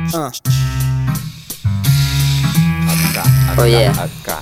Ое.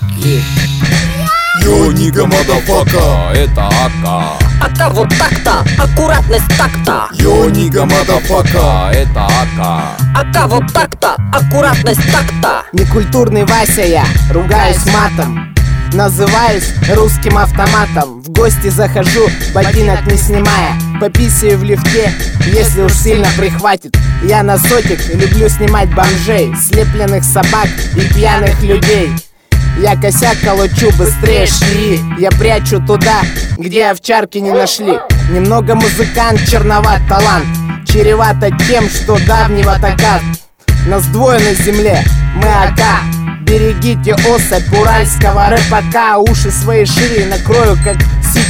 Йо, нига, мадафака. Это АК. АК вот так-то, аккуратность так-то. Йо, нига, мадафака. Это АК. АК вот так-то, аккуратность так-то. Некультурный Вася я, ругаюсь матом. Называюсь русским автоматом. В гости захожу, ботинок не снимая. Пописаю в лифте, если уж сильно прихватит. Я на сотик люблю снимать бомжей, слепленных собак и пьяных людей. Я косяк колочу быстрее шли. Я прячу туда, где овчарки не нашли. Немного музыкант, черноват талант. Чревато тем, что давнего така. Нас двое на земле, мы АК. Берегите особь уральского рэпака. Уши свои шире накрою, как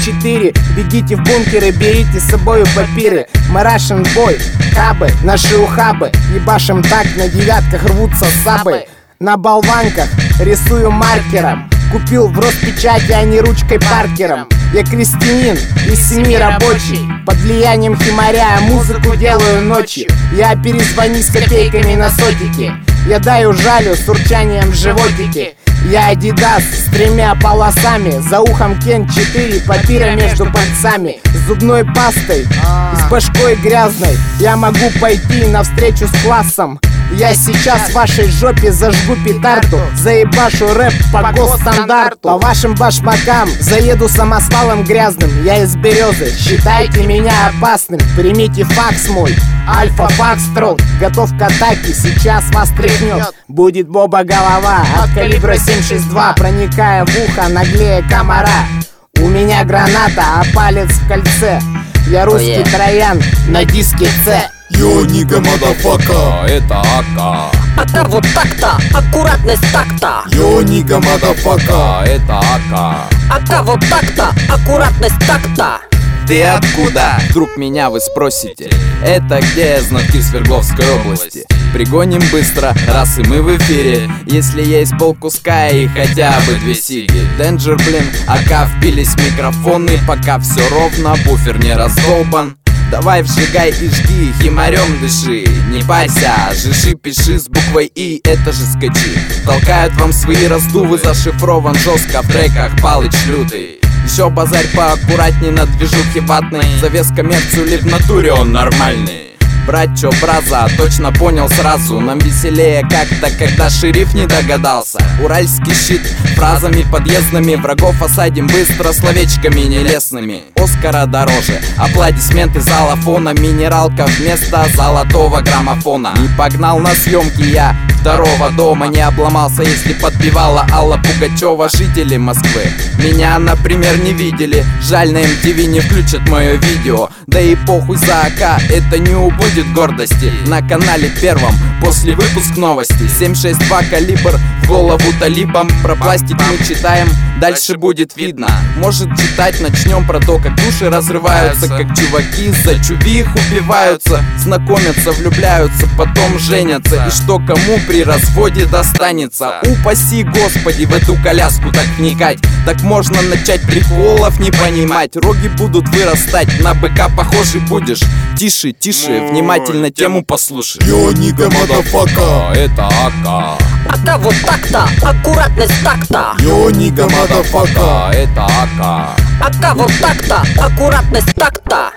С4. Бегите в бункеры, берите с собою папиры. Мы Russian бой, хабы, наши ухабы. Ебашим так, на девятках рвутся сабы. На болванках рисую маркером. Купил в Роспечати, а не ручкой Паркером. Я крестьянин из семьи рабочий. Под влиянием химаря музыку делаю ночью. Я перезвони с копейками на сотики. Я даю жалю с урчанием в животике. Я Адидас с 3 полосами. За ухом Кен 4, папира между пальцами. С зубной пастой и с башкой грязной. Я могу пойти навстречу с классом. Я сейчас в вашей жопе зажгу петарду. Заебашу рэп по госстандарту. По вашим башмакам заеду самосвалом грязным. Я из Березы, считайте меня опасным. Примите факс мой, Альфа Фокстрот. Готов к атаке, сейчас вас тряхнет. Будет боба голова от калибра 7,62. Проникая в ухо наглее комара. У меня граната, а палец в кольце. Я русский троян на диске С. Йо, нига, мадафака. Это АК. АК вот так-то, аккуратность так-то. Йо, нига, мадафака. Это АК. АК вот так-то, аккуратность так-то. Ты откуда? Вдруг меня вы спросите. Это где? Знатки Свердловской области. Пригоним быстро, раз и мы в эфире. Если есть полкуска и хотя бы 2 сиги. Денджер, блин, АК впились в микрофоны. Пока все ровно, буфер не раздолбан. Давай вжигай и жги, химарем дыши. Не парься, жиши, пиши с буквой И, это же скачи. Толкают вам свои раздувы, зашифрован жестко в треках Палыч лютый. Еще базарь поаккуратней на движухе ватной. Завес коммерцию ли в натуре он нормальный. Брать чё, браза, точно понял сразу. Нам веселее как-то, когда шериф не догадался. Уральский щит, фразами подъездными. Врагов осадим быстро, словечками нелестными. Оскара дороже, аплодисменты зала фона. Минералка вместо золотого граммофона. Не погнал на съемки я второго дома. Не обломался, если подпевала Алла Пугачева. Жители Москвы меня, например, не видели. Жаль, на MTV не включат мое видео. Да и похуй за АК, это не убудет гордости. На канале первом, после выпуск новости. 7,62 калибр, в голову талибам. Про пластик мы читаем, дальше будет видно. Может, читать начнем про то, как души разрываются. Как чуваки за чувих убиваются. Знакомятся, влюбляются, потом женятся. И что кому при разводе достанется. Упаси Господи, в эту коляску так вникать. Так можно начать приколов не понимать. Роги будут вырастать, на быка похожий будешь. Тише, тише, внимательно тему послушай. Йо, нига, мадафака. Это АК. АК вот так-то, аккуратность так-то. Йо, нига, мадафака. Это АК. АК вот так-то, аккуратность так-то.